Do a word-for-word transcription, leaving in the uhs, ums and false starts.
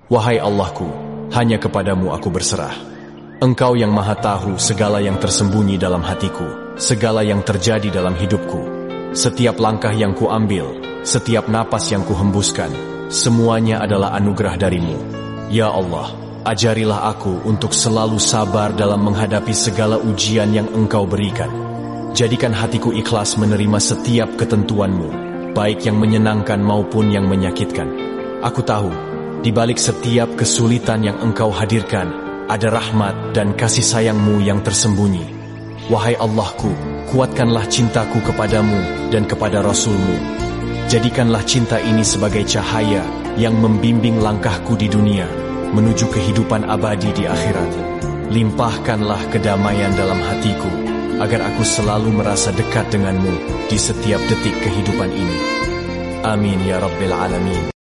Wahai Allahku, hanya kepadamu aku berserah. Engkau yang maha tahu segala yang tersembunyi dalam hatiku, segala yang terjadi dalam hidupku. Setiap langkah yang kuambil, setiap napas yang kuhembuskan, semuanya adalah anugerah darimu. Ya Allah, ajarilah aku untuk selalu sabar dalam menghadapi segala ujian yang Engkau berikan. Jadikan hatiku ikhlas menerima setiap ketentuanmu, baik yang menyenangkan maupun yang menyakitkan. Aku tahu, di balik setiap kesulitan yang Engkau hadirkan, ada rahmat dan kasih sayang-Mu yang tersembunyi. Wahai Allahku, kuatkanlah cintaku kepadamu dan kepada Rasul-Mu. Jadikanlah cinta ini sebagai cahaya yang membimbing langkahku di dunia, menuju kehidupan abadi di akhirat. Limpahkanlah kedamaian dalam hatiku, agar aku selalu merasa dekat denganmu di setiap detik kehidupan ini. Amin ya Rabbil Alamin.